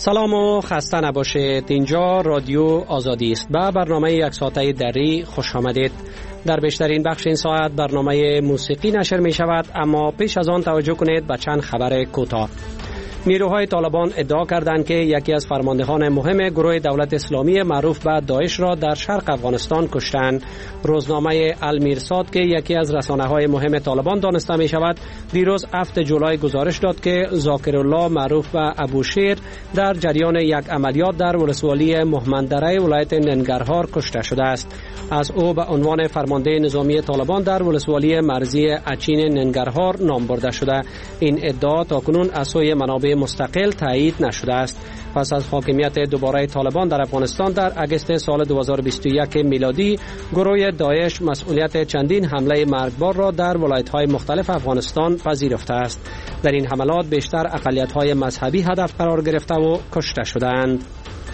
سلام و خسته نباشید. اینجا رادیو آزادی است. به برنامه یک ساعته دری خوش آمدید. در بیشترین بخش این ساعت برنامه موسیقی نشر می شود، اما پیش از آن توجه کنید به چند خبر کوتاه. نیروهای طالبان ادعا کردند که یکی از فرماندهان مهم گروه دولت اسلامی معروف به داعش را در شرق افغانستان کشتند. روزنامه المیرصاد که یکی از رسانه‌های مهم طالبان دانسته می شود، دیروز 7 جولای گزارش داد که ذاکرالله معروف به ابوشیر در جریان یک عملیات در ولسوالی مهمندره ولایت ننگرهار کشته شده است. از او به عنوان فرمانده نظامی طالبان در ولسوالی مرزی اچین ننگرهار نام برده شده. این ادعا تاکنون از سوی منابع مستقل تایید نشده است. پس از حاکمیت دوباره طالبان در افغانستان در اگست سال 2021 میلادی، گروه داعش مسئولیت چندین حمله مرگبار را در ولایت‌های مختلف افغانستان پذیرفته است. در این حملات بیشتر اقلیت‌های مذهبی هدف قرار گرفته و کشته شدند.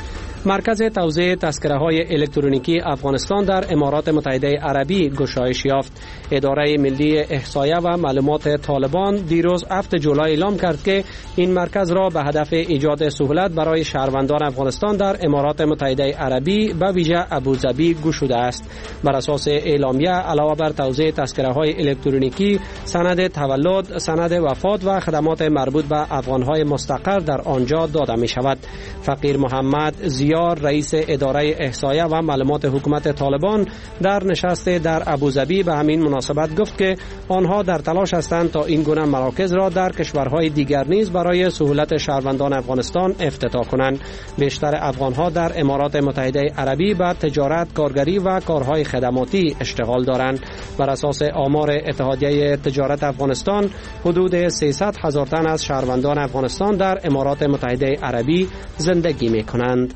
مرکز توزیع تذکره‌های الکترونیکی افغانستان در امارات متحده عربی گشایش یافت. اداره ملی احصایه و معلومات طالبان دیروز 7 جولای اعلام کرد که این مرکز را به هدف ایجاد سهولت برای شهروندان افغانستان در امارات متحده عربی به ویژه ابوظبی گشوده است. بر اساس اعلامیه علاوه بر توزیع تذکره‌های الکترونیکی، سند تولد، سند وفات و خدمات مربوط به افغان‌های مستقر در آنجا داده می‌شود. فقیر محمد زیار رئیس اداره احصایه و معلومات حکومت طالبان در نشست در ابوظبی به همین مناسبت گفت که آنها در تلاش هستند تا این گونه مراکز را در کشورهای دیگر نیز برای سهولت شهروندان افغانستان افتتاح کنند. بیشتر افغانها در امارات متحده عربی به تجارت، کارگری و کارهای خدماتی اشتغال دارند. بر اساس آمار اتحادیه تجارت افغانستان، حدود 300,000 تن از شهروندان افغانستان در امارات متحده عربی زندگی می‌کنند.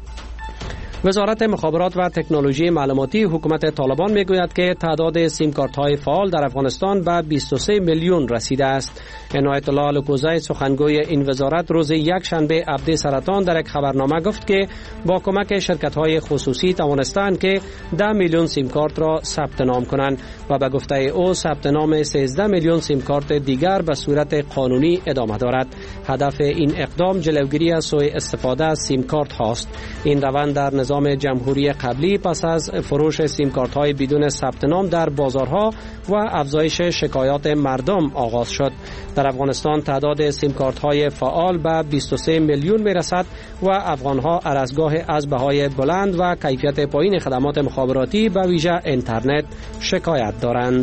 وزارت مخابرات و تکنولوژی معلوماتی حکومت طالبان میگوید که تعداد سیم کارت های فعال در افغانستان به 23 میلیون رسیده است. عنایت الله الکوزی سخنگوی این وزارت روز یکشنبه عبد سرطان در یک خبرنامه گفت که با کمک شرکت های خصوصی توانستند که 10 میلیون سیم کارت را ثبت نام کنند و به گفته او ثبت نام 13 میلیون سیم کارت دیگر به صورت قانونی ادامه دارد. هدف این اقدام جلوگیری از سوء استفاده از سیم کارت هاست. این روند در نظام جمهوری قبلی پس از فروش سیم کارت های بدون ثبت نام در بازارها و افزایش شکایات مردم آغاز شد. در افغانستان تعداد سیم کارت های فعال به 23 میلیون میرسد و افغانها ارزگاه از بهای بلند و کیفیت پایین خدمات مخابراتی به ویژه اینترنت شکایت دارند.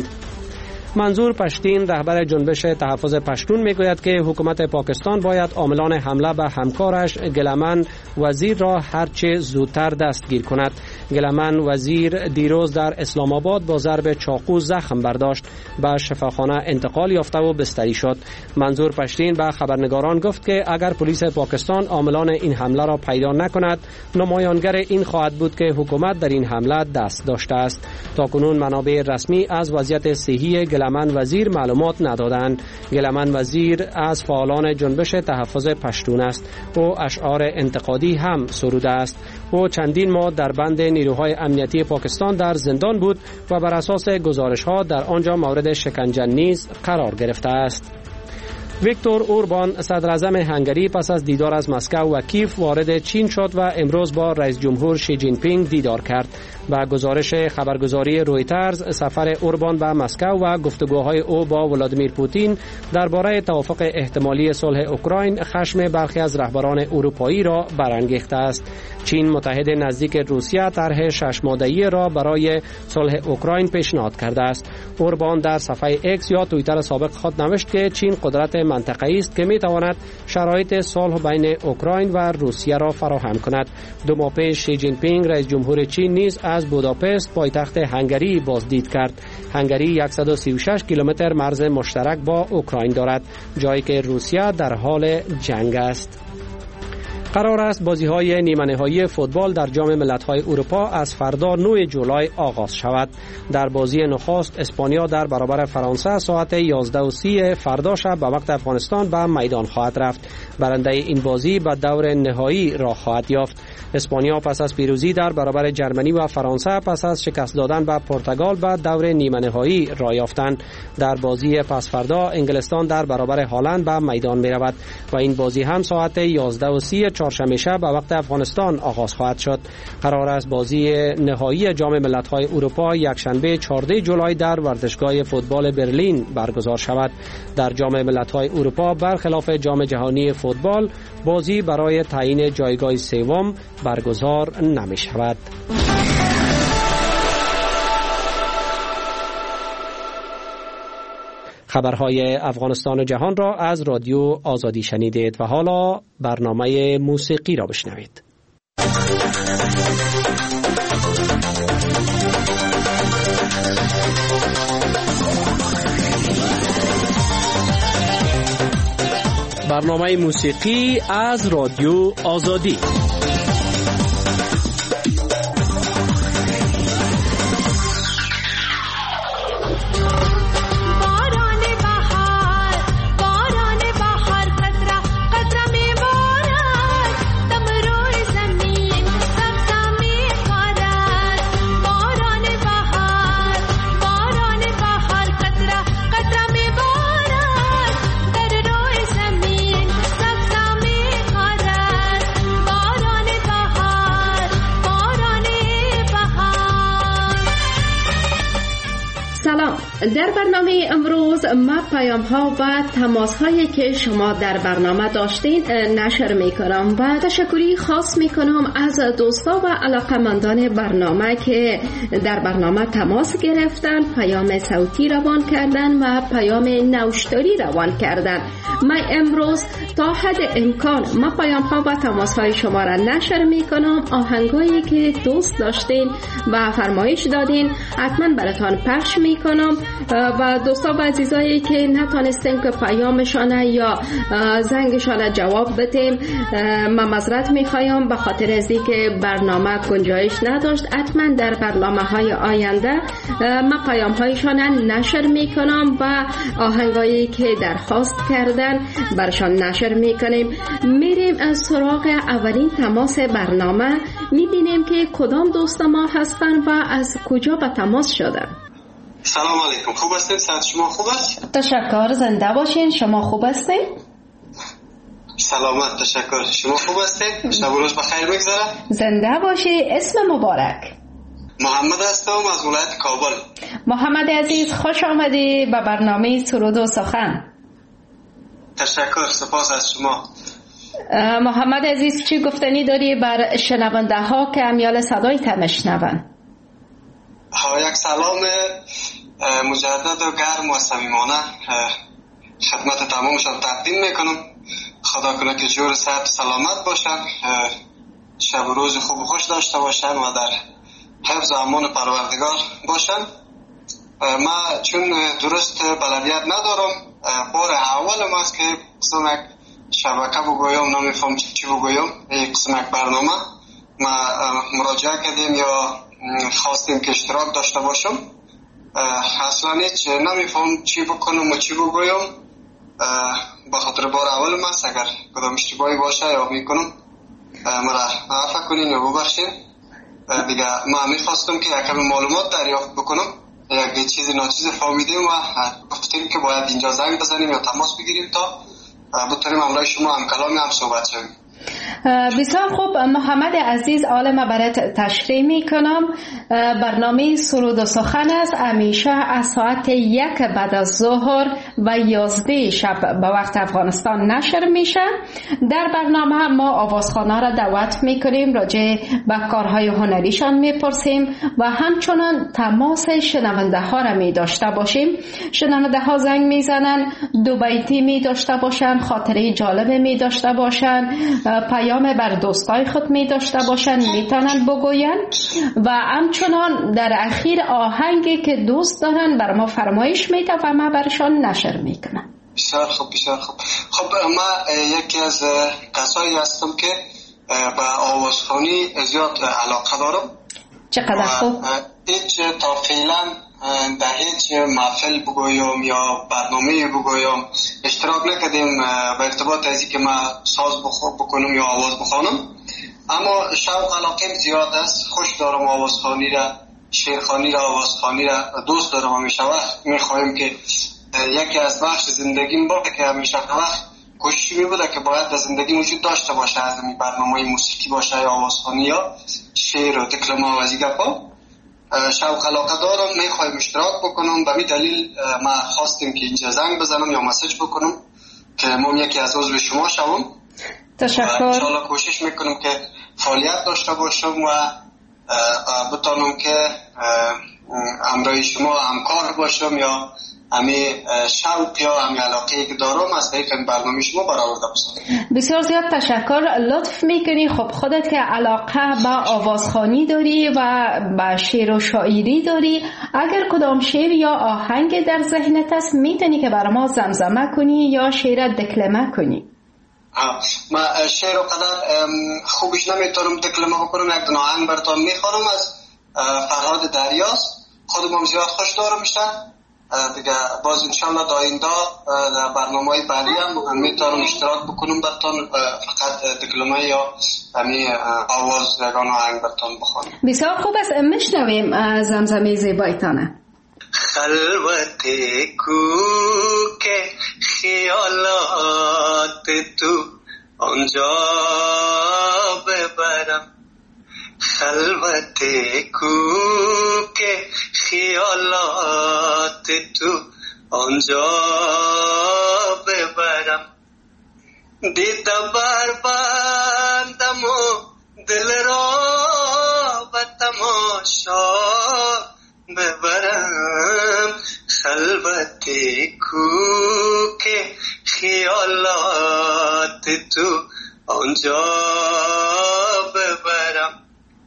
منظور پشتین رهبر جنبش تحفظ پشتون میگوید که حکومت پاکستان باید عاملان حمله به همکارش گلمن وزیر را هرچه زودتر دستگیر کند. گلمن وزیر دیروز در اسلام آباد با ضرب چاقو زخم برداشت، به شفاخانه انتقال یافته و بستری شد. منظور پشتین به خبرنگاران گفت که اگر پلیس پاکستان عاملان این حمله را پیدا نکند، نمایانگر این خواهد بود که حکومت در این حمله دست داشته است. تاکنون منابع رسمی از وضعیت صحی گلمن وزیر معلومات ندادند. گلمن وزیر از فعالان جنبش تحفظ پشتون است. او اشعار انتقادی هم سروده است. او چندین ماه در بند نیروهای امنیتی پاکستان در زندان بود و بر اساس گزارش‌ها در آنجا مورد شکنجه نیز قرار گرفته است. ویکتور اوربان صدر اعظم هنگری پس از دیدار از مسکو و کیف وارد چین شد و امروز با رئیس جمهور شی جین پینگ دیدار کرد. با گزارش خبرگزاری رویترز، سفر اوربان به مسکو و گفتگوهای او با ولادیمیر پوتین درباره توافق احتمالی صلح اوکراین خشم برخی از رهبران اروپایی را برانگیخته است. چین متحد نزدیک روسیه طرح 6 ماده‌ای را برای صلح اوکراین پیشنهاد کرده است. اوربان در صفحه ایکس یا توییتر سابق خود نوشت که چین قدرت منطقه‌ای است که می‌تواند شرایط صلح بین اوکراین و روسیه را فراهم کند. 2 ماه پیش شی جین پینگ رئیس جمهور چین نیز از بوداپست پایتخت هنگری بازدید کرد. هنگری 136 کیلومتر مرز مشترک با اوکراین دارد، جایی که روسیه در حال جنگ است. قرار است بازی‌های نیمه‌نهایی فوتبال در جام ملت‌های اروپا از فردا 9 جولای آغاز شود. در بازی نخست اسپانیا در برابر فرانسه ساعت 11:30 فردا شب به وقت افغانستان به میدان خواهد رفت. برنده این بازی به دور نهایی راه خواهد یافت. اسپانیا پس از پیروزی در برابر جرمنی و فرانسه پس از شکست دادن به پرتغال به دور نیمه نهایی راه یافتند. در بازی پس فردا انگلستان در برابر هلند به میدان می رود و این بازی هم ساعت 11:30 چهارشنبه شب به وقت افغانستان آغاز خواهد شد. قرار است بازی نهایی جام ملت‌های اروپا یکشنبه 14 جولای در ورزشگاه فوتبال برلین برگزار شود. در جام ملت‌های اروپا برخلاف جام جهانی فوتبال بازی برای تعیین جایگاه سوم برگزار نمی شود. خبرهای افغانستان و جهان را از رادیو آزادی شنیدید و حالا برنامه موسیقی را بشنوید. برنامه موسیقی از رادیو آزادی. در برنامه امروز ما پیام ها و تماس هایی که شما در برنامه داشتین نشر می کنم و تشکری خاص می کنم از دوستا و علاقمندان برنامه که در برنامه تماس گرفتن، پیام صوتی روان کردن و پیام نوشتاری روان کردن. من امروز تا حد امکان ما پیام ها و تماس های شما را نشر می کنم. آهنگایی که دوست داشتین و فرمایش دادین حتما براتان پخش می کنم و دوستا و عزیزایی که نتونستیم که پیامشان یا زنگشان جواب بدیم من معذرت میخوایم به خاطر از اینکه برنامه گنجایش نداشت. حتما در برنامه های آینده من پیام هایشان نشر میکنم و آهنگایی که درخواست کردن برشان نشر میکنیم. میریم از سراغ اولین تماس برنامه، میبینیم که کدام دوست ما هستن و از کجا به تماس شدن. سلام علیکم، خوب هستین؟ صحت شما خوب است؟ تشکر، زنده باشین. شما خوب هستین؟ سلامت، تشکر. شما خوب هستین؟ شب و روز بخیر بگذره. زنده باشی. اسم مبارک؟ محمد هستم از ولایت کابل. محمد عزیز خوش آمدی به برنامه سرود و سخن. تشکر، سپاس از شما. محمد عزیز چی گفتنی داری بر شنونده ها که امیال صدای تمشنون؟ یک سلام مجدد و گرم و صمیمانه خدمت تمامشان تقدیم میکنم. خدا کنه که جور صحت و سلامت باشن، شب و روز خوب و خوش داشته باشن و در حفظ و امان پروردگار باشن. من چون درست بلدیت ندارم، بار اولم است که قسم یک شبکه بگویم، نمیفهم چی بگویم. یک قسم یک برنامه ما مراجعه کردیم یا خواستیم که اشتراک داشته باشم. اصلا هیچ نمیفهم چی بکنم و چی بگویم. به خاطر بار اولم است، اگر کدام اشتباهی باشه یا میکنم مرا عفو کنین یا ببخشین. دیگه من میخواستم که یک کمی معلومات دریافت بکنم. یک چیزی ناچیزی فهمیدیم و گفتیم که باید اینجا زنگ بزنیم یا تماس بگیریم تا بتونیم امروز شما هم کلامی هم صحبت شویم. بسیار خوب محمد عزیز، عالم برات تشریح می کنم. برنامه سرود و سخن است، همیشه از ساعت 1 بعد از ظهر و 11 شب به وقت افغانستان نشر میشه. در برنامه ما آوازخوانا را دعوت میکنیم، راجع به کارهای هنریشان میپرسیم و همچنان تماس شنونده ها را می داشته باشیم. شنونده ها زنگ میزنن، دو بیتی می داشته باشن، خاطره جالب می داشته باشن، پیام بر دوستای خود می داشته باشن میتونن بگوین و همچنان در اخیر آهنگی که دوست دارن بر ما فرمایش میده و ما برشان نشر میکنم. بسیار خوب، بسیار خوب. خب ما یکی از کسایی هستم که به آوازخوانی زیاد علاقه دارم. چقدر خوب. هیچ تا فعلا در هیچ محفل بگویم یا برنامه بگویم اشتراک نکردیم به ارتباط از اینکه من ساز بکنم یا آواز بخوانم، اما شوق علاقه زیاد است. خوش دارم آوازخوانی را، شعرخوانی را، آوازخوانی را دوست دارم. همیشه وقت میخوایم که یکی از بخش زندگیم باشه که همیشه وقت کوشش می بوده که باید در زندگی وجود داشته باشه، از این برنامه موسیقی باشه یا آوازخوانی یا شعر و دکلمه و از این گپا. شوق علاقه دارم، میخوایم اشتراک بکنم. به این دلیل ما خواستیم که اینجا زنگ بزنم یا مسیج بکنم که من یکی از عضو شما شوم. تشکر. انشاءالله کوشش میکنم که فعالیت داشته باشم و بتانم که همراه شما همکار باشم یا همی شوق یا همی علاقه که دارم از طریق برنامه شما برآورده باشم. بسیار زیاد تشکر. لطف میکنی. خب خودت که علاقه به آوازخوانی داری و به شعر و شاعری داری، اگر کدام شعر یا آهنگ در ذهنت است میتونی که برای ما زمزمه کنی یا شعر دکلمه کنی؟ ما شعر و قدر خوبش نمیتونم دکلمه بکنم. یک دو آهنگ براتون میخوانم از فرهاد دریاست. خودم زیاد خوش دارم میشن دیگه. باز انشالله در آینده در برنامه‌های بعدی هم میتونم اشتراک بکنم براتون، فقط دکلمه یا همین آواز یگان آهنگ براتون بخوانم. بسیار خوب است. میشنویم زمزمه زیبایتانه. خلوت کو که خیالات تو آنجا ببرم، خلوت کو که خیالات تو آنجا ببرم، دیده بر بندم و دل را به تماشا ببرم، خلوت کو که خیالات تو آنجا ببرم.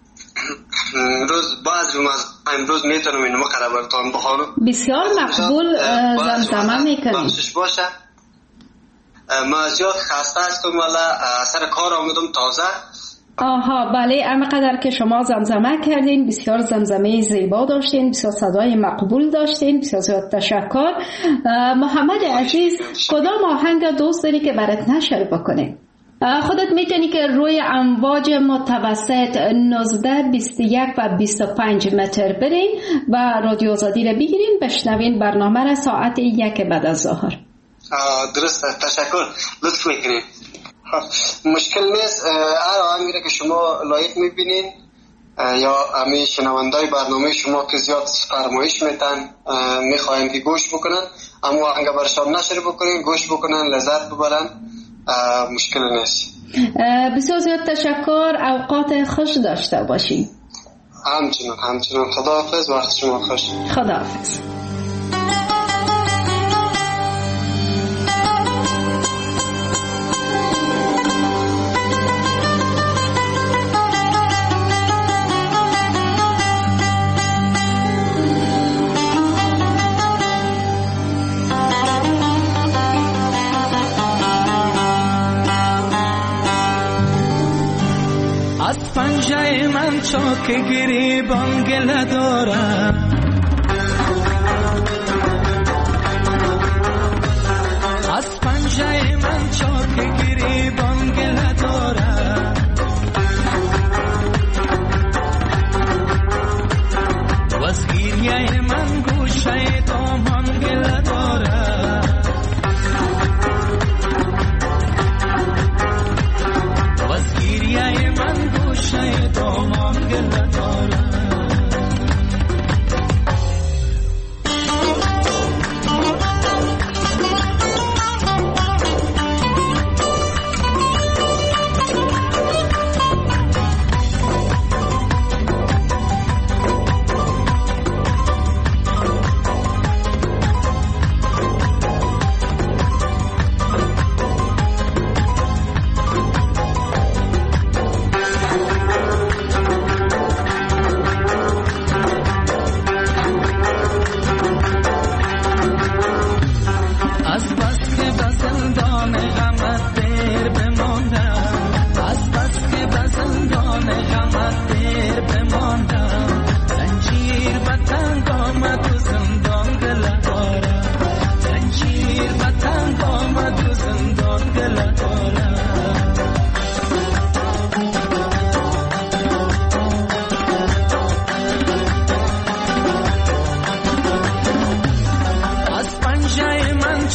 روز بعض امروز میتونم اینو مقرر براتون بخوانم. بسیار مقبول. زمزمه میکنی. بخشش باشه. ما زیاد خسته هستم ولی سر کار آمدم تازه. آها بله، همقدر که شما زمزمه کردین، بسیار زمزمه زیبا داشتین، بسیار صدای مقبول داشتین، بسیار زیاد تشکر. محمد عزیز، کدام آهنگ دوست داری که برات نشر بکنه؟ خودت میتونی که روی امواج متوسط 19 21 و 25 متر برین و رادیو آزادی رو بگیرین، بشنوین برنامه را ساعت 1 بعد از ظهر. درسته، تشکر، لطف میکنین. مشکل نیست. هر آهنگی را که شما لایق میبینین یا همه شنوندای برنامه شما که زیاد فرمایش میتن میخواین که گوش بکنن، اما آهنگ برشان نشر بکنین، گوش بکنن، لذت ببرن، مشکل نیست. بسیار زیاد تشکر. اوقات خوش داشته باشین. همچنان. خداحافظ. وقت شما خوش. خداحافظ. از پنجه من چاک گریبان گله دارم، از پنجه من چاک گریبان گله دارم، و از گریه من گوشه دامان گله دارم، و از گریه من گوشه دامان گله دارم.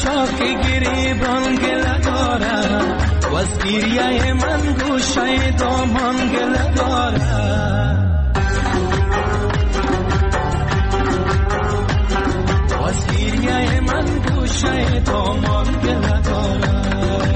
چاک گریبان گله دارد و از گریه من گوشه دامان گله دارد و از گریه من گوشه دامان گله دارد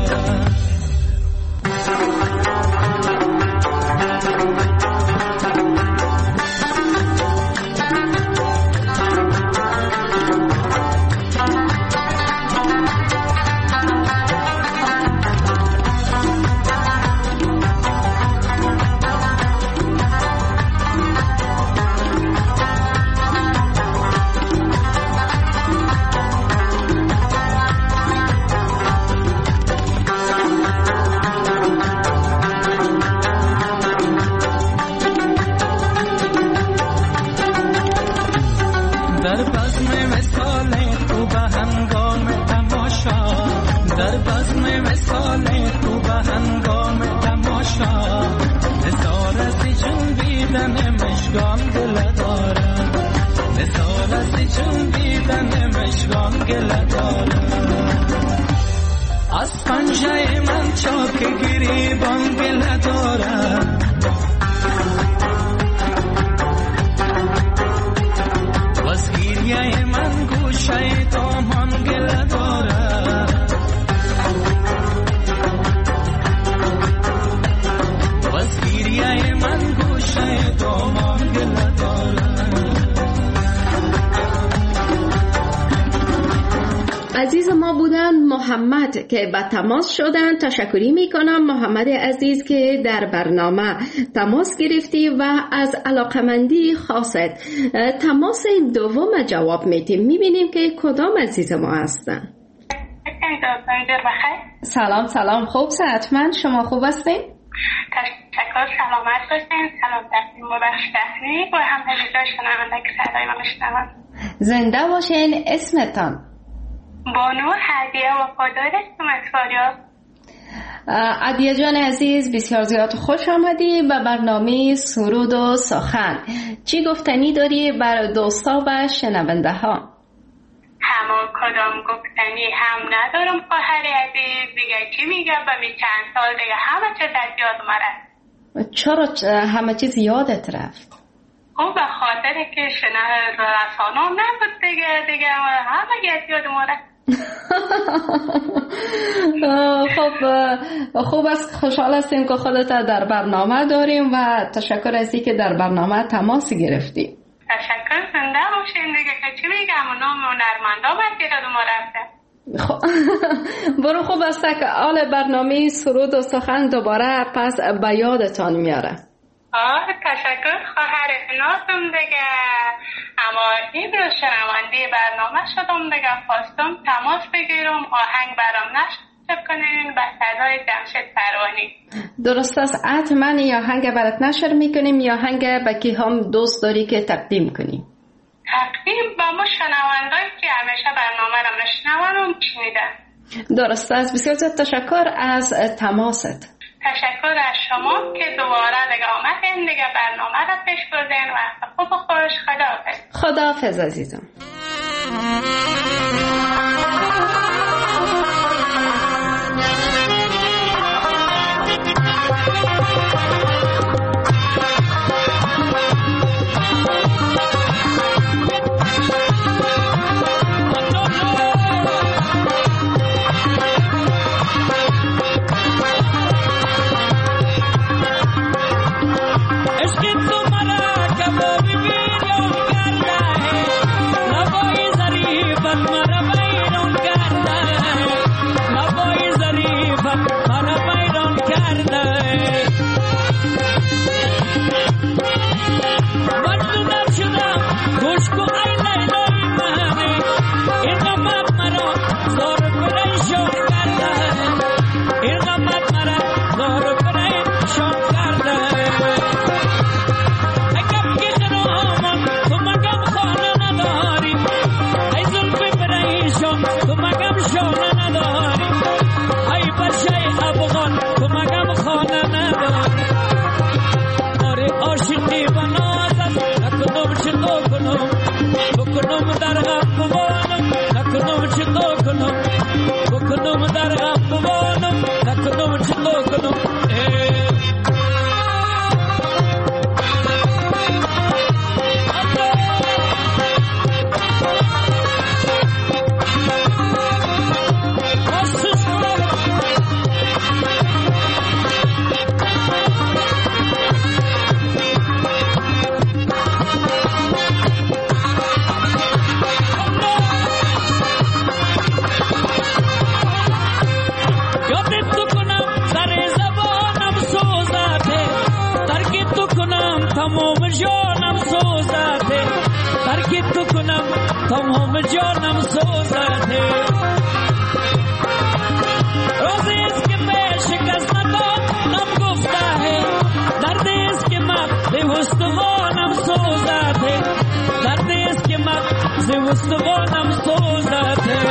از پنجه من چاک گریبان گله دارد و از گریه من گوشه دامان گله دارد و از گریه من گوشه دامان گله دارد. عزیز ما بودن محمد که به تماس شدن. تشکری میکنم محمد عزیز که در برنامه تماس گرفتی و از علاقمندی خاصت. تماس دوم جواب میدیم. میبینیم که کدام عزیز ما هستن. سلام خوب صحتمند، شما خوب هستین؟ تشکر، سلامت باشین. سلام دستیم و بخش تحریک و هم همیشه شنونده که صدای ما میشنون. زنده باشین. اسمتان؟ بانو هدیه وفادار هستم از فاریاب. عدیه جان عزیز، بسیار زیاد خوش آمدی به برنامه سرود و سخن. چی گفتنی داری بر دوستا و شنونده ها؟ همون کدام گفتنی هم ندارم خواهر عزیز. دیگه چی میگم و می چند سال دیگه همه چیز از یاد ما رفت. چرا همه چیز یادت رفت؟ خب به خاطر که رسانم نبود دیگه همه از یاد ما رفت. خوب است، خوشحال هستیم که خودت در برنامه داریم و تشکر از اینکه در برنامه تماس گرفتی. تشکر، زنده باشین دیگه. که چی میگم نام هنرمندا باید یاد ما رفته. برو، خوب است که آل برنامه سرود و سخن دوباره پس به یادتان میاره. تشکر خواهر نازم دیگه. اما این رو شنونده برنامه شدم دیگه، خواستم تماس بگیرم آهنگ برام نشر کنین به صدای جمشید پروانی. درست است، حتما یا آهنگ برات نشر میکنیم یا آهنگ به کی هم دوست داری که تقدیم کنیم؟ تقدیم با ما شنوندهایی که همیشه برنامه رو میشنون شنیدن. درست است، بسیار زیاد تشکر از تماست. تشکر از شما که دوباره دیگه آمدین دیگه برنامه رو پیش بردین. وقت خوب و خوش. خداحافظ. خداحافظ عزیزم. तुम्हारा कब भी वीडियो करना है تمام جانم سوزد ہے روزی اس کے میں شکست نم گفتا ہے درد اس کے مغز استوانم سوزد ہے درد اس کے مغز استوانم سوزد ہے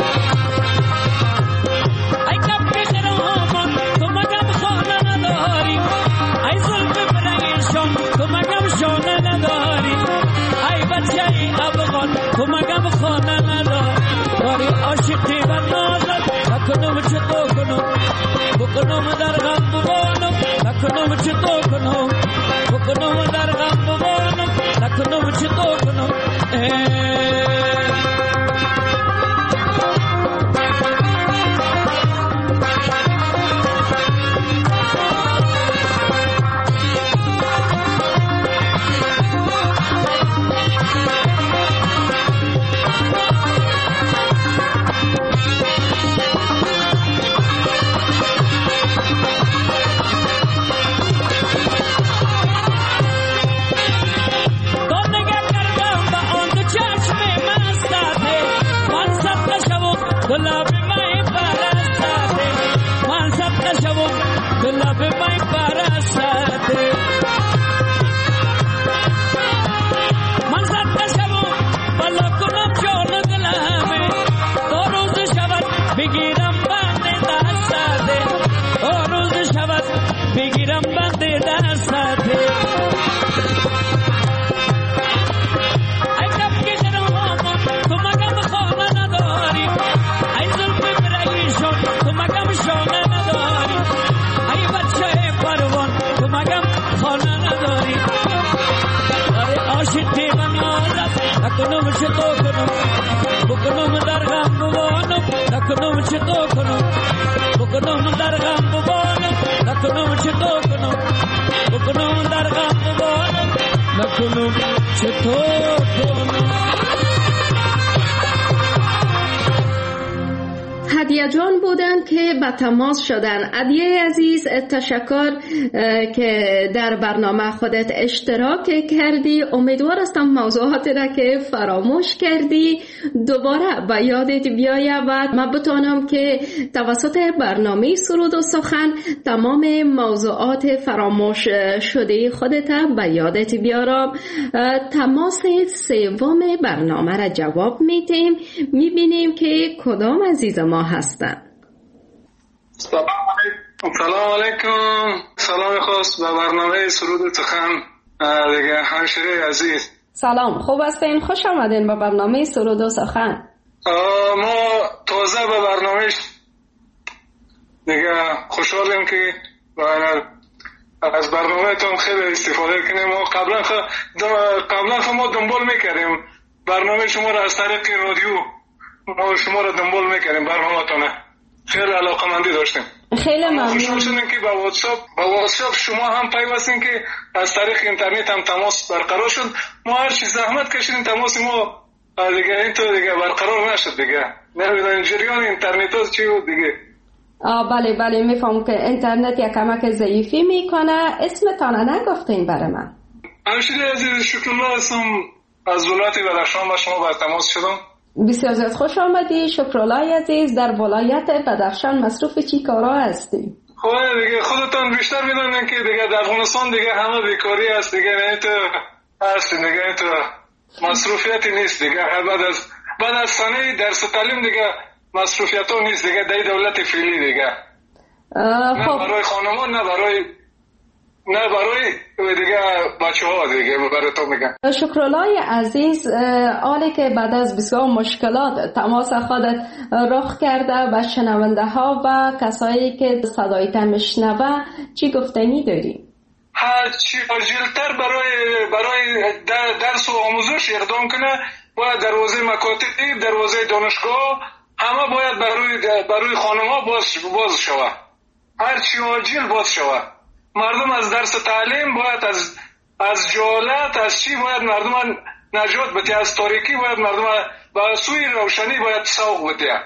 ای کب کے خرامان تو مگم خانه نداری ای ظلم پریشان تو مگم شانه نداری ای بچه ای افغان تو مگم خانه نداری عاشقی و نازت نکنم چطور کنم بکنم در غم ببانم نکنم چطور کنم بکنم در غم ببانم نکنم چطور کنم गुलाब में बरसाते मान सब नशवो गुलाब में बरसाते मान सब नशवो बलकुनम जोन गुलाबे तो रोज शबत बिगिरम बंदे दास्ताते ओ रोज शबत बिगिरम बंदे दास्ताते عاشقی و نازت نکنم چطور کنم بکنم در غم ببانم نکنم چطور کنم بکنم در غم ببانم نکنم چطور کنم بکنم در غم ببانم نکنم چطور کنم هدیه جان بودن که به تماس شدن. هدیه عزیز تشکر که در برنامه خودت اشتراک کردی. امیدوار هستم موضوعاتی را که فراموش کردی دوباره به یادت بیاید و من بتونم که توسط برنامه سرود و سخن تمام موضوعات فراموش شده خودت به یادت بیارم. تماس سوم برنامه را جواب میدیم، میبینیم که کدام عزیز ما هستن. سلام علیکم. سلام خاص به برنامه سرود و سخن دیگه همشیره عزیز. سلام، خوب هستین؟ خوش آمدین به برنامه سرود و سخن. ما تازه به برنامه دیگه خوشحالیم که از برنامه تون خیلی استفاده کنیم. ما قبلا ما دنبال میکردیم برنامه شما را از طریق رادیو، ما شما را دنبال میکردیم برنامه تونه، خیلی علاقمندی داشتیم. خیلی ممنون. خوشحال شدیم که با واتساپ شما هم پیوستین که از طریق اینترنت هم تماس برقرار شد. ما هر چیز زحمت کشیدیم تماس ما دیگه اینطور دیگه برقرار نشد دیگه. نمیدونم جریان اینترنت ها چی بود دیگه. بله میفهم که اینترنت یک کمک ضعیفی میکنه. اسمتان نگفتین برای من؟ همشیره عزیز شکرالله هستم، از ولایت بدخشان با شما بر تماس شدم. بسیار زیاد خوش آمدی. شکرالله عزیز، در ولایت بدخشان مصروف چی کارا هستی؟ خب دیگه خودتان بیشتر میدونین که دیگه در افغانستان دیگه همه بیکاری هست دیگه، نه تو هست دیگه تو مصروفیتی نیست دیگه. بعد از سنه درس تعلیم دیگه مصروفیت ها نیست دیگه در دولت فعلی دیگه. نه برای خانمان نه برای دیگه بچه ها دیگه برای تو میگن. شکرالله عزیز، حالی که بعد از بسیار مشکلات تماس خودت رخ کرده به شنونده ها و کسایی که صدایت میشنوه چی گفتنی داری؟ هر چی عاجلتر برای درس و آموزش اقدام کنه، باید دروازه مکاتب، دروازه دانشگاه همه باید برای خانم‌ها باز شود. هر چی عاجل باز شود. مردم از درس تعلیم باید از جهالت از چی باید مردم نجات بده، از تاریکی باید مردم به سوی روشنی باید سوق بده.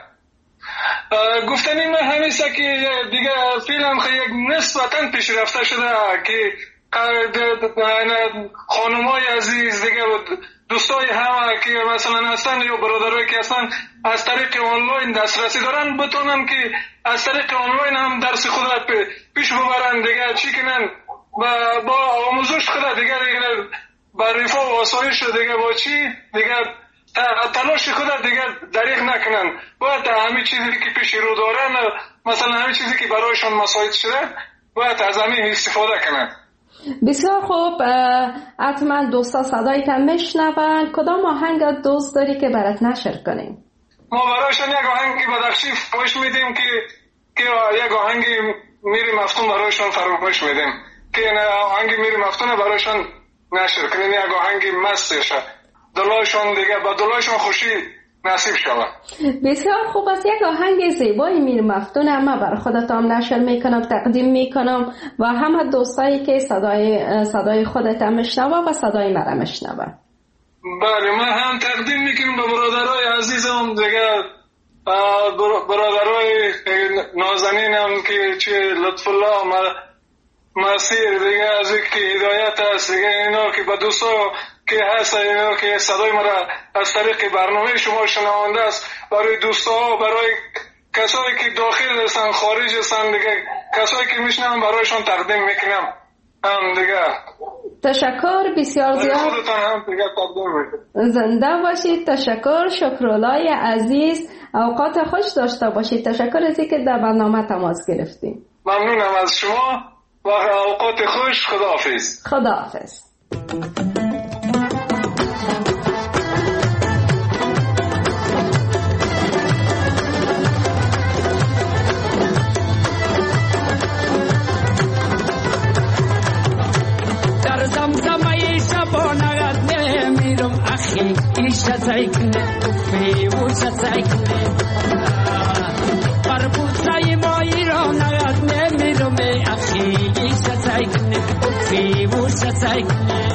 گفتنی من همیشه که دیگه فیلم یک نسبتاً پیشرفته شده که خانمای عزیز دیگه دوستای همه که مثلا هستن یا برادرایی که هستن از طریق آنلاین دسترسی دارن بتونن که از طریق آنلاین هم درس خود پیش ببرن دیگه چی کنن با آموزش خود دیگه با رفاه و آسایش دیگه با چی دیگه تلاش خود دیگه دریغ نکنن باید همه چیزی که پیش رو دارن مثلا همه چیزی که برایشان مساعد شده باید از همین استفاده کنن. بسیار خوب. حتما دوستا صدایت هم میشنون. کدام آهنگ دوست داری که برات نشر کنیم؟ ما برایشان یک آهنگی بدخشی فرمایش میدیم که یک آهنگی میری مفتون برایشان فرمایش میدیم که آهنگی میری مفتون برایشان نشر کنیم. یک آهنگی مستشه دلایشان دیگه با دلایشان خوشی نصیب شود. بسیار خوب است. یک آهنگ زیبای میر مفتون من برای خودتان نشر میکنم تقدیم میکنم و همه دوستایی که صدای خودت میشنوه و صدای مرا میشنوه. بله من هم تقدیم میکنم به برادرای عزیزم دیگه برادرای نازنینم که چه لطف الله مسیر دیگه از که هدایت است دیگه اینا که به دوستا که هست اینا که صدای مرا از طریق برنامه شما شنونده است برای دوستا برای کسایی که داخل هستن خارج هستن دیگه کسایی که میشنم برایشان تقدیم میکنم هم دیگه. تشکر بسیار زیاد. خودتان هم دیگه تقدیم میکنم. زنده باشید. تشکر. شکرالله عزیز اوقات خوش داشته باشید. تشکر از اینکه در برنامه تماس گرفتیم. ممنونم از شما و اوقات خوش. خداحافظ. خداحافظ. در زمزمه شبانت نمیرم اخی ایشه زیکنه بیوشه زیکنه بر بوسه ما ایرانت نمیرم اخی ایشه زیکنه بیوشه زیکنه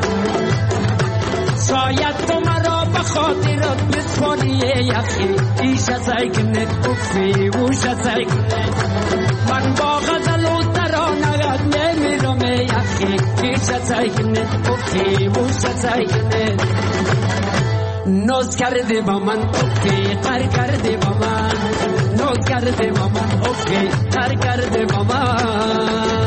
شاید تو مرا بخاطرت بسپاری اخی ایشه زیکنه بیوشه زیکنه من با غزل و ترانت نمیرم اخی ایشه زیکنه بیوشه زیکنه نوز کرده با من اوکی قر کرده با من نوز کرده با من اوکی قر کرده با من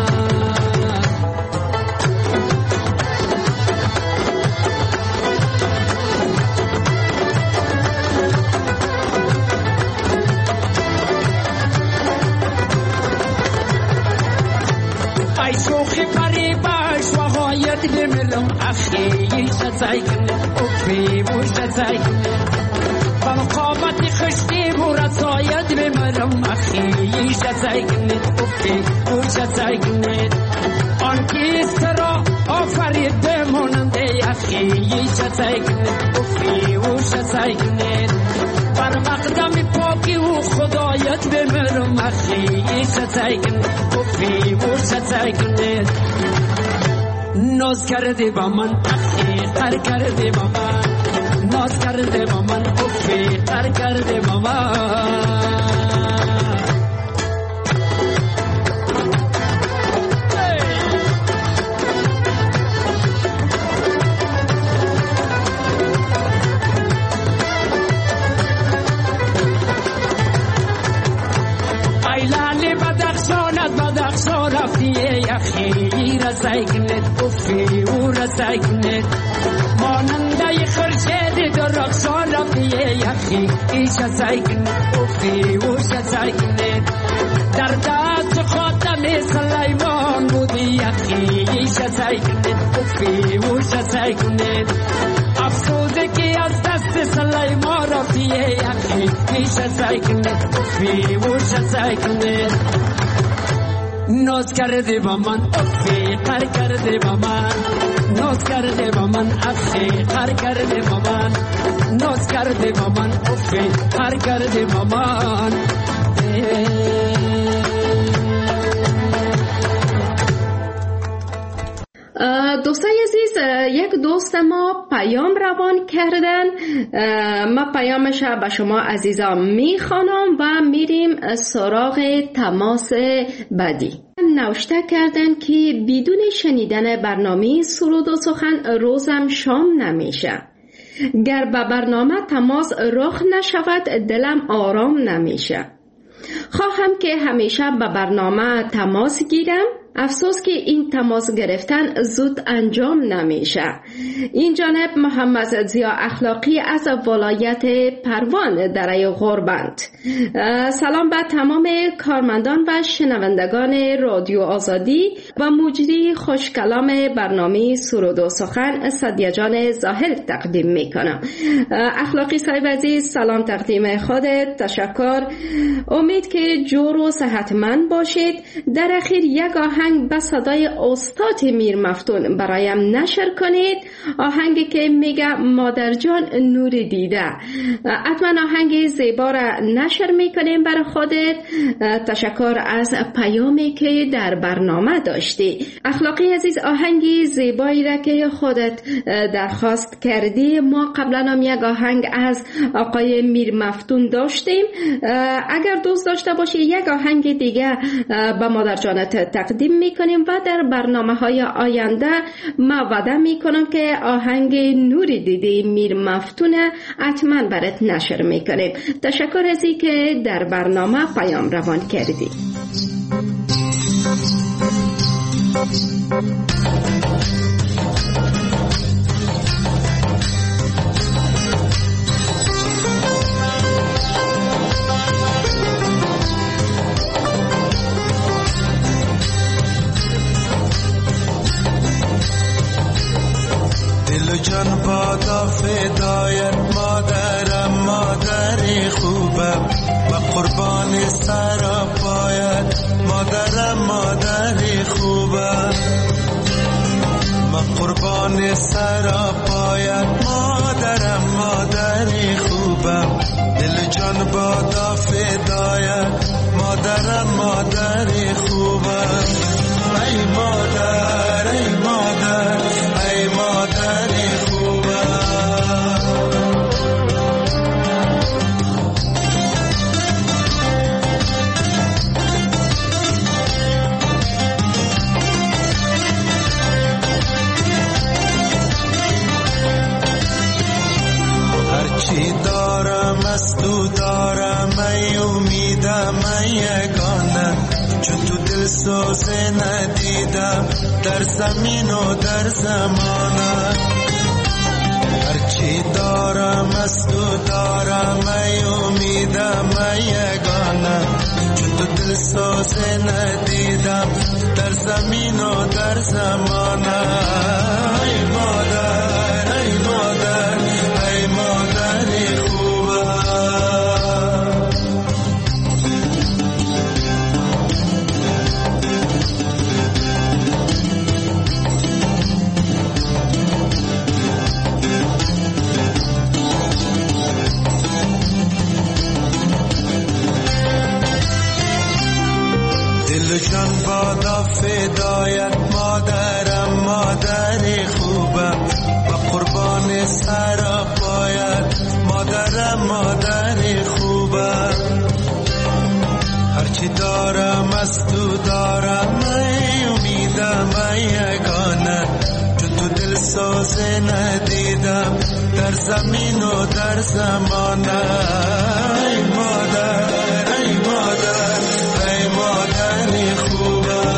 ای شوخی پری باش و غایت بملم اخی ایشه زیکنه اوکی بوشه زیکنه بلقابت خشتی برسایت بملم اخی ایشه زیکنه اوکی بوشه زیکنه آن کیست را آفرید بماننده اخی ایشه زیکنه اوکی بوشه زیکنه بر مقدم پاکی و خدایت بمرم اخی ایشه زیکنه اوکی بوشه زیکنه ناز کرده با من اخی قر کرده با من ناز کرده با من اوکی قر کرده با من اخی رسایکنت اوفی و رسایکنت ماننده خرشید در رقصان رفیه اخی ایشه سایکنت اوفی و شسایکنت در دست خاتم سلیمان بودی اخی ایشه سایکنت اوفی و شسایکنت افسوده که از دست سلیمان رفیه اخی ایشه سایکنت اوفی و شسایکنت ناز کرده با من اخی قر کرده با من ناز کرده با من اخی قر کرده با من ناز کرده با من اخی قر کرده با من دوستای عزیز، یک دوست ما پیام روان کردن. ما پیامش به شما عزیزان میخوانم و میریم سراغ تماس بعدی. نوشته کردن که بدون شنیدن برنامه سرود و سخن روزم شام نمیشه. گر به برنامه تماس رخ نشود دلم آرام نمیشه. خواهم که همیشه به برنامه تماس گیرم، افسوس که این تماس گرفتن زود انجام نمیشه. این جانب محمد ضیا اخلاقی از ولایت پروان دره غربند. سلام به تمام کارمندان و شنوندگان رادیو آزادی و مجری خوشکلام برنامه سرود و سخن سدیه جان ظاهر تقدیم میکنم. اخلاقی صاحب عزیز، سلام تقدیم خودت، تشکر. امید که جور و صحتمند باشید. در اخیر یک آهنگ به صدای استاد میر مفتون برایم نشر کنید، آهنگی که میگه مادر جان نور دیده. حتما آهنگ زیبا را نشر میکنیم برای خودت. تشکر از پیامی که در برنامه داشتی. اخلاقی عزیز، آهنگی زیبایی را که خودت درخواست کردی، ما قبلا هم یک آهنگ از آقای میر مفتون داشتیم. اگر دوست داشته باشی یک آهنگ دیگه به مادر جانت تقدیم میکنیم و در برنامه‌های آینده ما وعده میکنم که آهنگ نوری دیدی میر مفتون حتما برات نشر میکنیم. تشکر از این که در برنامه پیام روان کردی. جان بادا فدایت مادرم، مادری خوبم و قربان سرا پایت مادرم، مادری خوبم و قربان سرا پایت مادرم، مادری خوبم. دل جان بادا فدایت مادرم، مادری خوبم. ای مادر، ای مادر، ای مادری خوبم. هرچی دارم از تو دارم، ای امیدم، ای یگانه، چون تو دل سوزه ندیدم در زمین و در زمانه. هرچی دارم از تو دارم، ای امیدم، ای یگانه، چون تو دل سوزه ندیدم در زمین و در زمانه. ای مادر، ای مادر، ای مادری خوبم. جان بادا فدایت مادرم، مادری خوبم و قربان سرا پایت مادرم، مادری خوبم. هرچی دارم از تو دارم، ای امیدم، ای یگانه، چون تو دل سوزه ندیدم در زمین و در زمانه. ای مادر، ای مادر، ای مادری خوبم.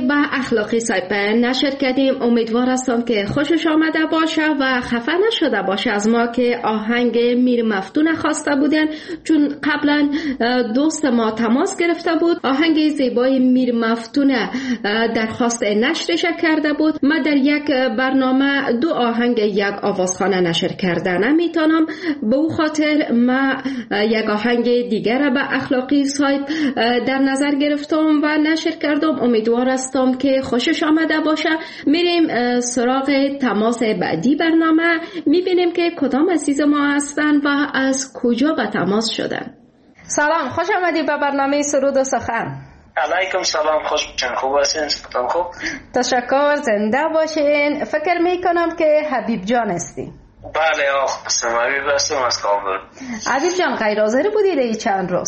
به اخلاقی صاحب نشر کردیم. امیدوار هستم که خوشش آمده باشه و خفه نشده باشه از ما که آهنگ میر مفتون خواسته بودن، چون قبلا دوست ما تماس گرفته بود، آهنگ زیبای میر مفتون درخواست نشرش کرده بود. من در یک برنامه 2 آهنگ یک آوازخانه نشر کرده نمیتونم، به او خاطر من یک آهنگ دیگر به اخلاقی صاحب در نظر گرفتم و نشر کردم. امیدوار هستم که خوشش آمده باشه. میریم سراغ تماس بعدی برنامه، میبینیم که کدام عزیز ما هستن و از کجا به تماس شدن. سلام، خوش آمدی به برنامه سرود و سخن. علیکم سلام، خوش باشین. خوب هستین؟ سلام. خوب، تشکر، زنده باشین. فکر میکنم که حبیب جان هستی. بله هستم، حبیب هستم از کابل. حبیب جان غیر حاضر بودید این چند روز؟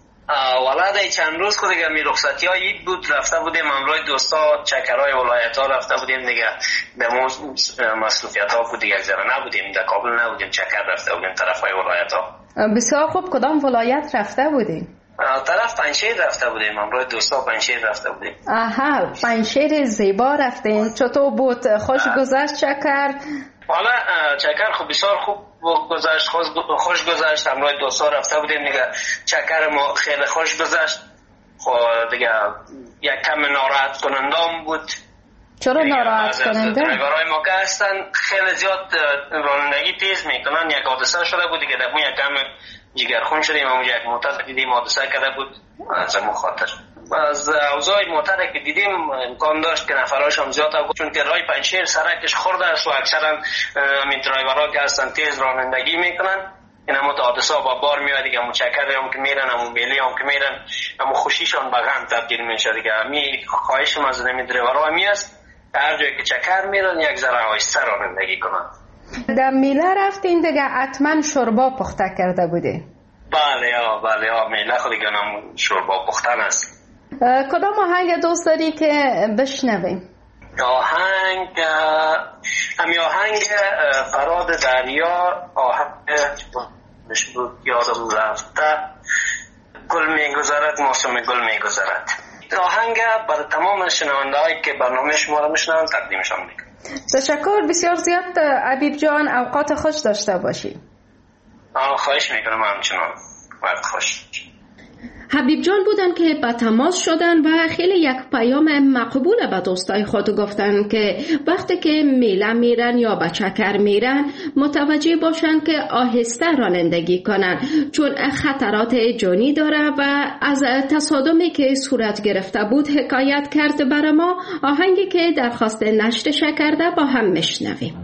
والا این چند روز که دیگه می رخصتی ها عید بود، رفته بودیم همراه دوستا چکرهای ولایت ها رفته بودیم دیگه، به مصروفیت ها بود دیگه، نبودیم در کابل، نبودیم چکر رفته بودیم طرف های ولایت ها. بسیار خوب. کدام ولایت رفته بودیم؟ طرف پنجشیر رفته بودیم، همراه دوستا پنجشیر رفته بودیم. آها، پنجشیر زیبا رفتین. چطور بود؟ خوش گذشت چکر؟ والا چکر خوب، بسیار خوب گذشت، خوش گذشت. همراه دوستا رفته بودیم دیگه، چکر ما خیلی خوش گذشت. خب دیگه یک کم ناراحت کننده بود. چرا ناراحت کننده؟ درایورهای ما که هستن خیلی زیاد رانندگی تیز میکنن. یک حادثه شده بود دیگه، در یک کم جگرخون شدیم، اونجا یک موتر دیدیم حادثه کرده بود، از همون خاطر از اوضاع موتر که دیدیم امکان داشت که نفراش هم زیاد بود، چون که رای پنجشیر سرکش خورده است و اکثرا همین درایورها که هستن تیز رانندگی میکنن. این همون حادثه با بار میاد دیگه، همون چکر هم که میرن، همون میلی هم که میرن، همون خوشیشان به غم تبدیل میشه دیگه. همین خواهشم از همین درایورها همی است که هر جایی که چکر میرن یک ذره آهسته رانندگی کنن. در میله رفتین دیگه، حتما شوربا پخته کرده بوده؟ بله میله خود دیگه هم شوربا پختن است. کدام آهنگ دوست داری که بشنویم؟ آهنگ فراد دریا، آهنگش بود یادم رفته، گل میگذرد موسم گل میگذرد. آهنگ برای تمام شنونده هایی که برنامه شما رو میشنون تقدیمشان میکنم. تشکر بسیار زیاد حبیب جان، اوقات خوش داشته باشی. خواهش میکنم، همچنان وقت خوش. حبیب جان بودن که به تماس شدن و خیلی یک پیام مقبول به دوستای خود گفتن که وقتی که میله میرن یا به چکر میرن متوجه باشن که آهسته رانندگی کنن، چون خطرات جانی داره. و از تصادمی که صورت گرفته بود حکایت کرد برای ما. آهنگی که درخواست نشرش کرده با هم میشنویم.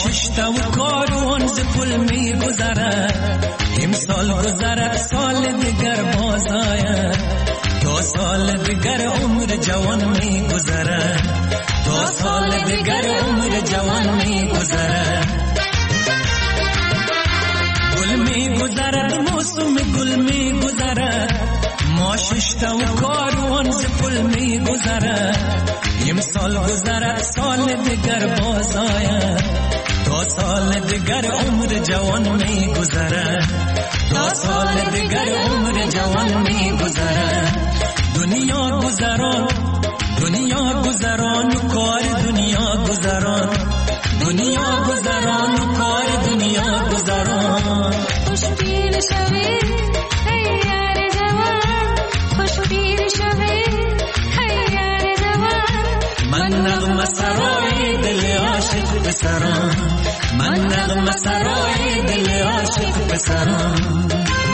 ششته و کاروان ز پل می گذرد امسال گذرد سال دیگر باز آید تا سال دیگر عمر جوان می گذرد تا سال دیگر عمر جوان می گذرد گل می گذرد موسم گل می گذرد ما ششته و کاروان ز پل می گذرد امسال گذرد سال دیگر باز آید تا سال دیگر عمر جوان می گذرد تا سال دیگر عمر جوان می گذرد دنیا گذران دنیا گذران و کار دنیا گذران دنیا گذران و کار دنیا گذران خوشبین شوی ای یار جوان خوشبین شوی ای یار جوان من نغمه سرای دل عاشق پسران من نغمه سرای دل عاشق پسران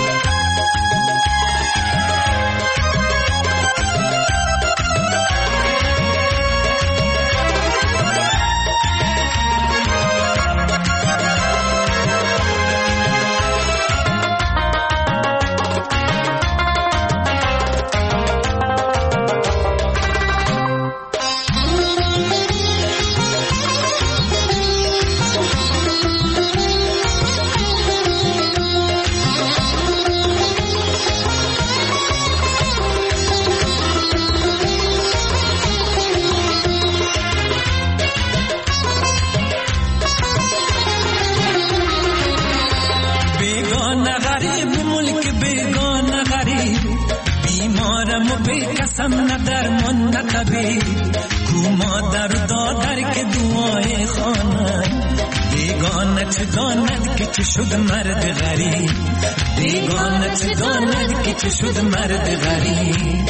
قسم ندر من نتبی کو مادر دادر که دعای خانه بیگانت داند که چه شد مرد غریب بیگانت داند که چه شد مرد غریب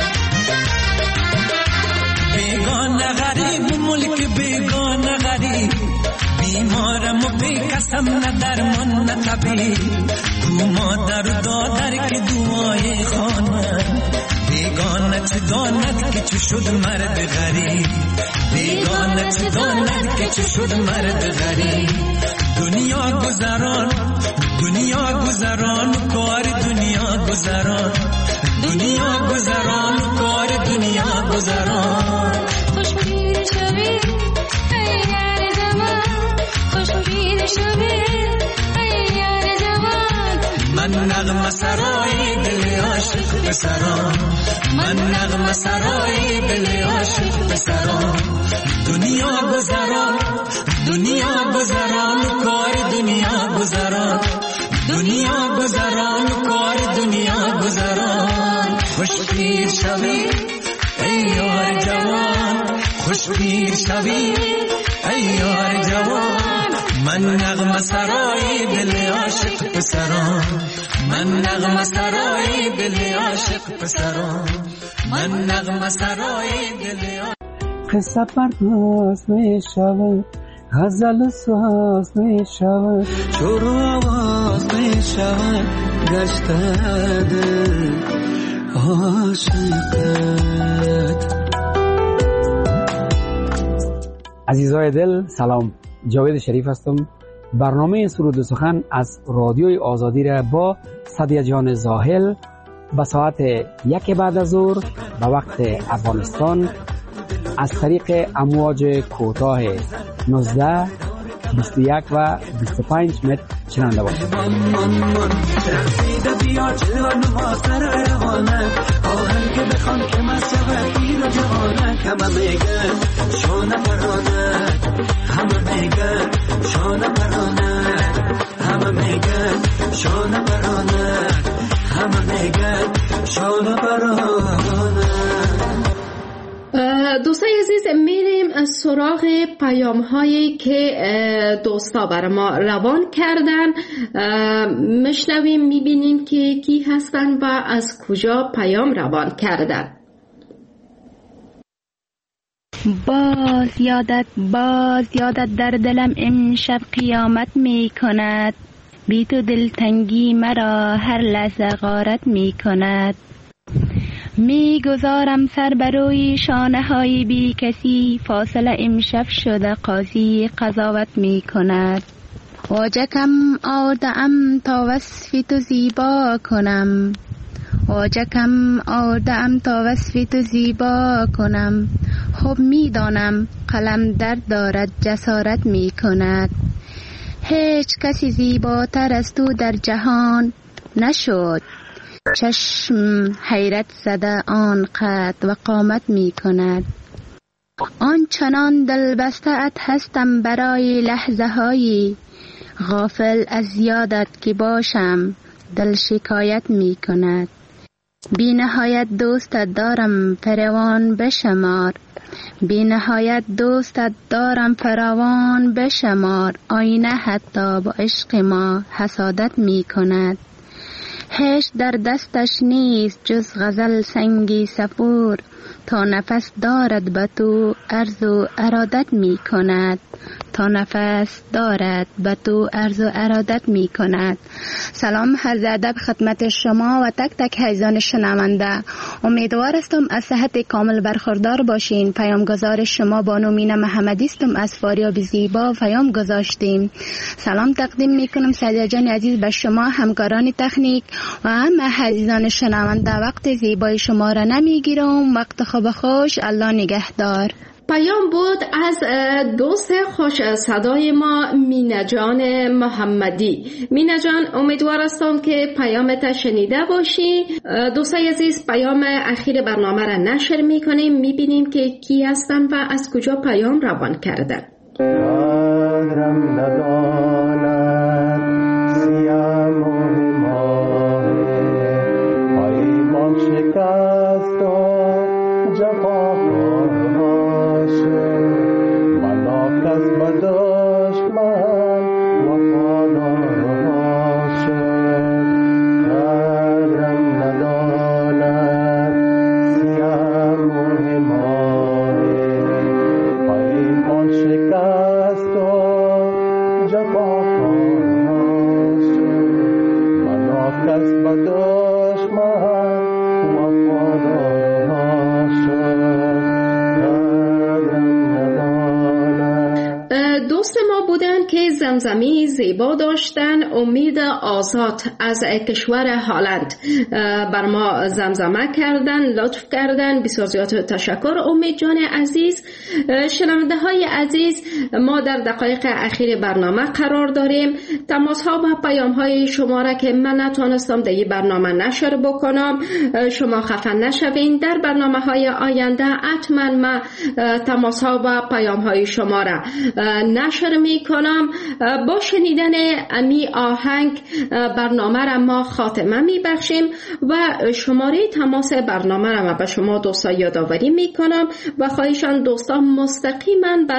بیگانه غریب ملک بیگانه غریب بیمارم و بی قسم ندر من نتبی کو مادر دادر که دعای خانه بیگانت داند که چه شد مرد غریب بیگانت داند که چه شد مرد غریب دنیا گذران دنیا گذران کار دنیا گذران دنیا گذران کار دنیا گذران خوشبین شوی ای یار جوان خوشبین شوی ای یار جوان من نغمه سرای دل عاشق پسران من نغمه سرای دل عاشق پسران دنیا گذران دنیا گذران کار دنیا گذران دنیا گذران کار دنیا گذران خوشبین شوی ای یار جوان خوشبین شوی ای یار جوان من نغمه سرای دل عاشق پسران من نغمه سرای دل عاشق پسران من نغمه سرای دل عاشق قصه پرداز می شود غزل ساز می شود شروع آواز می شود گشت دل عاشقت. عزیزای دل سلام، جاوید شریف هستم. برنامه سرود و سخن از رادیوی آزادی را با صدیه جان زاهل به ساعت 1 بعد از ظهر به وقت افغانستان از طریق امواج کوتاه 19 21 و 25 متر شنونده باشید. دوستای عزیز، میریم از سراغ پیام هایی که دوستا بر ما روان کردن. میشنویم، میبینیم که کی هستن و از کجا پیام روان کردن. باز یادت در دلم امشب قیامت می کند، بی تو دلتنگی مرا هر لحظه غارت می کند. میگذارم سر بروی شانه های بی کسی، فاصله امشب شده قاضی قضاوت می کند. واجکم آردم تا وصف تو زیبا کنم، واجکم آردم تا وصف تو زیبا کنم. خب میدانم قلم درد دارد جسارت می کند. هیچ کسی زیباتر از تو در جهان نشد. چشم حیرت زده آن قد و قامت می کند. آنچنان دلبسته ات هستم برای لحظه هایی، غافل از یادت که باشم دل شکایت می کند. بی نهایت دوستت دارم فراوان بشمار، بی نهایت دوستت دارم فراوان بشمار. آینه حتی با عشق ما حسادت می کند. هیچ در دستش نیست جز غزل سنگی سفور، تا نفس دارد به تو عرض و ارادت می کند، تا نفس دارد به تو عرض و ارادت می کند. سلام عرض ادب خدمت شما و تک تک عزیزان شنونده. امیدوار هستم از صحت کامل برخوردار باشین. پیامگذار شما بانو مینا محمدی هستم از فاریاب زیبا پیام گذاشتیم. سلام تقدیم میکنم سعیده جان عزیز به شما، همکاران تکنیک و همه عزیزان شنونده. وقت زیبای شما را نمیگیرم، وقت خوب خوش، الله نگهدار. پیام بود از دوست خوش صدای ما مینا جان محمدی. مینا جان امیدوار هستم که پیامت شنیده باشی. دوستای عزیز پیام اخیر برنامه را نشر میکنیم، میبینیم که کی هستن و از کجا پیام روان کردن. زمزمی زیبا داشتن. امید آزاد از کشور هلند بر ما زمزمه کردن، لطف کردن، بسیار زیاد تشکر امید جان عزیز. شنونده های عزیز، ما در دقایق اخیر برنامه قرار داریم. تماس ها و پیام های شما را که من نتونستم در این برنامه نشر بکنم شما خفه نشوین. در برنامه های آینده حتما ما تماس ها و پیام های شما را نشر می کنم. با شنیدن امی آهنگ برنامه را ما خاتمه می بخشیم و شماره تماس برنامه را به شما دوستا یادآوری می کنم و خواهشان دوستا مستقیما به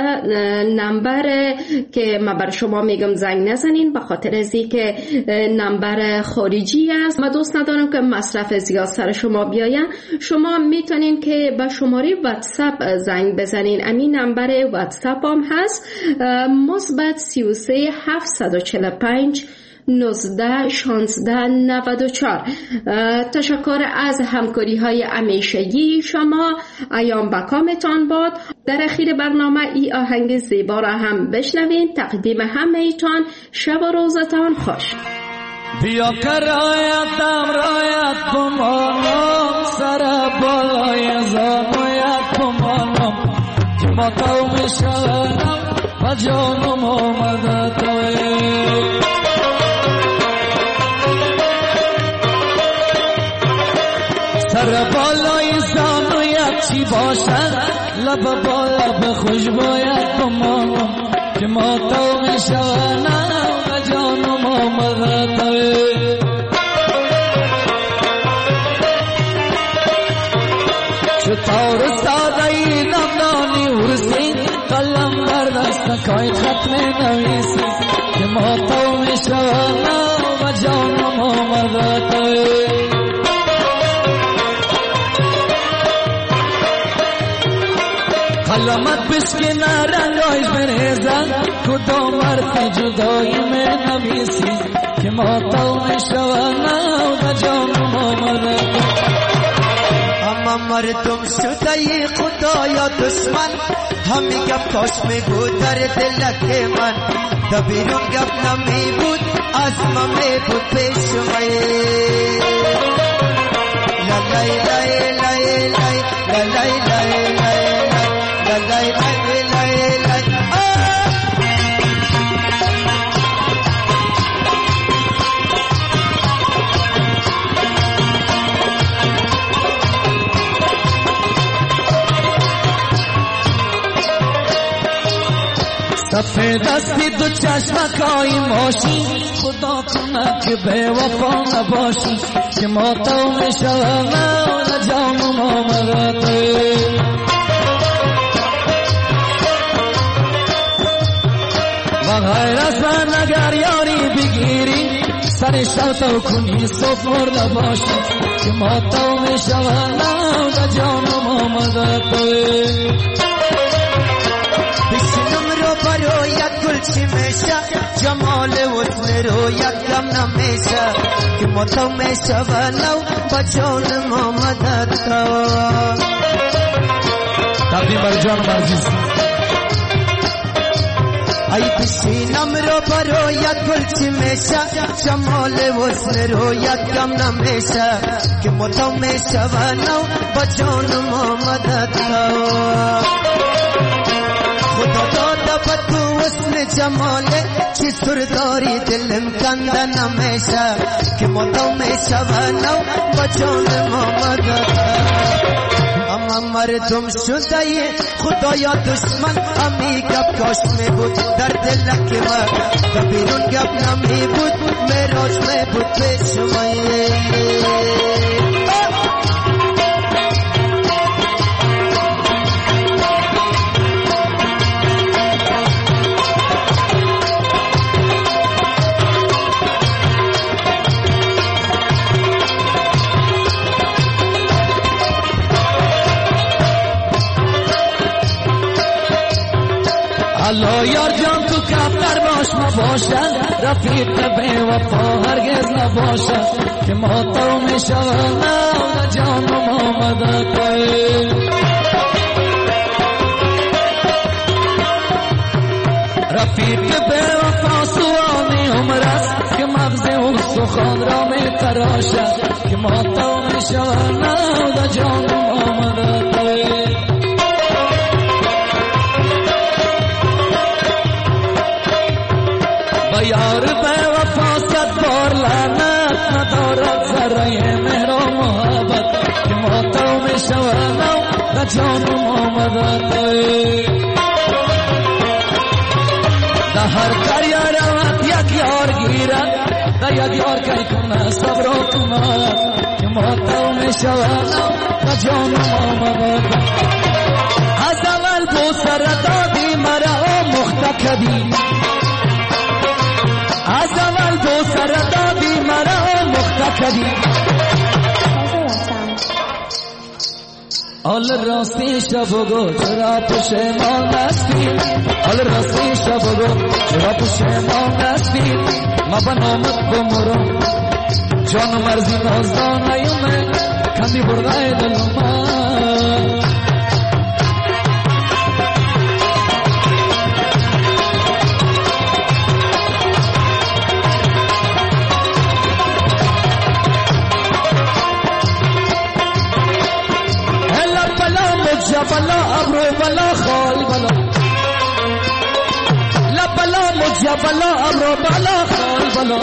نمبر که ما بر شما میگم زنگ نزنین، به خاطر از اینکه نمبر خارجی است. ما دوست ندارم که مصرف زیاد سر شما بیاین. شما میتونین که به شماره واتساپ زنگ بزنین. امی نمبر واتساپ هم هست مثبت 33 745 19 16 94. تشکر از همکاری های همیشگی شما. ایام بکامتان باد. در اخیر برنامه ای آهنگ زیبا را هم بشنوین. تقدیم همه ایتان شب و روزتان خوش. بیا که رایتم رایت کمانم سر بالای زانویت کمانم که ما قوم شدم و جانم آمده توی سر بالای زانویت چی باشد لب با لب خوشبویت کمانم که ما قوم شدم و جانم آمده توی چطور ساده ای نمدانی ورسی قلم در دست کای ختم نویسی که ما قوم شدم و جانم آمده توی قلمت بشکنه رنگایش بریزن کدام حرف جدایی من نویسی که ما قوم شدم و جانم آمده اما مردم شده خدایا دشمن همین گپ کاش میگو در دلک من تا بیرون گپ نمی بود از ما می بود پیش من لا لای لای لای لای لا لای لای لای لا لای لای لای لای سفید دستی دو چشمکای ماشی خدا کنه که به وفا نباشی که ماتم شود نه جانم آمده و غیر از من اگر یاری بگیری سر شرطو کنی صبح مرده باشی که ماتم شود نه جانم آمده رویت گلچی میشه جمال حسن رویت کم نمیشه که ماتم میشه و نو با جانم آمدد تقدیم بر جانم عزیز ای پسینم رو برویت گلچی میشه جمال حسن رویت کم نمیشه که ماتم میشه و نو با جانم آمدد خدا داده بدو حسن جماله چی سرداری دلم کنده نمیشه که ماتم میشه و نو با جانم آمده اما مردم شده خدایا دشمن همی گپ کاش می بود در دلک من تا بیرون گپ نمی بود میراج می بود پیش من الله یار جان تو کفتر باش مباشد رفیق به وفا هرگز نباشد که ماتم میشود نه جانم آمده رفیق به وفا سوانی عمر است که مغز و سخن را می تراشد که ماتم میشود نه جانم آمده یار به وفا صد بار لعنت ندارد ذره مهر و محبت که ماتم میشود و جانم آمده در هر دریا رود یک یار گیرد در یک یار کی کنه صبر و کند که ماتم میشود و جانم آمده از اول بوسه دادی مرا مختکدی از اول دو سر دادی مرا مختکدی آل راستی شب و گو چرا پشمان نستی آل راستی شب و گو چرا پشمان نستی ما بنامت بمرم جان مرزی نازدان ایومه کندی برده دلومه بلا ابرو بلا خال بلا لا بلا مجا بلا ابرو بلا خال بلا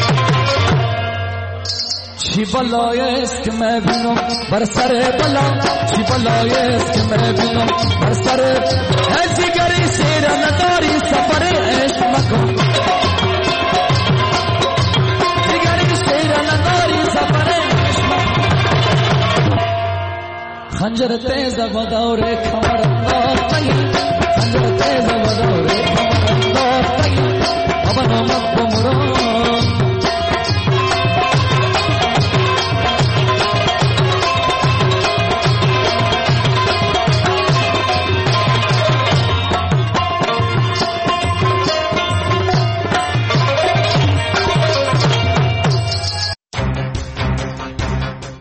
چی بلای است که میں بینم بر سر بلا چی بلای است که میں بینم بر سر ایسی گری سیر نداری سفر عشق مکن دیگری سیر نداری سفر خنجر تیز بدور کمر انداختگی خنجر تیز بدور کمر انداختگی بابا نامت بمرم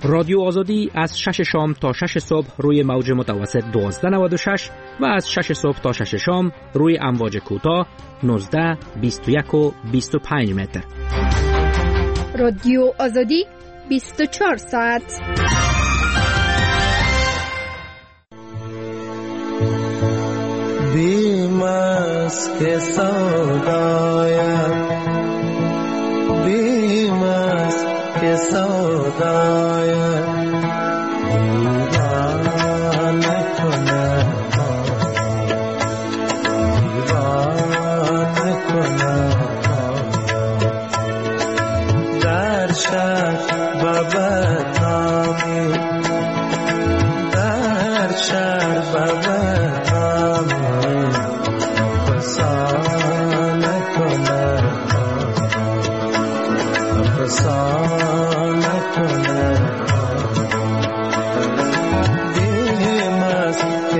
رادیو آزادی از 6 شام تا 6 صبح روی موج متوسط 1296 و از 6 صبح تا 6 شام روی امواج کوتاه 19, 21 و 25 متر. رادیو آزادی 24 ساعت. بیمست که سودایم، بیمست که سودایم، دیوانه کنم، دیوانه کنم، در شهر و بدنامی، در شهر و بدنامی افسانه کنم، افسانه کنم، بیمست که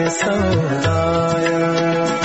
سودایم.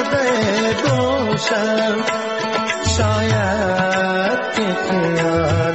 شاید که خیال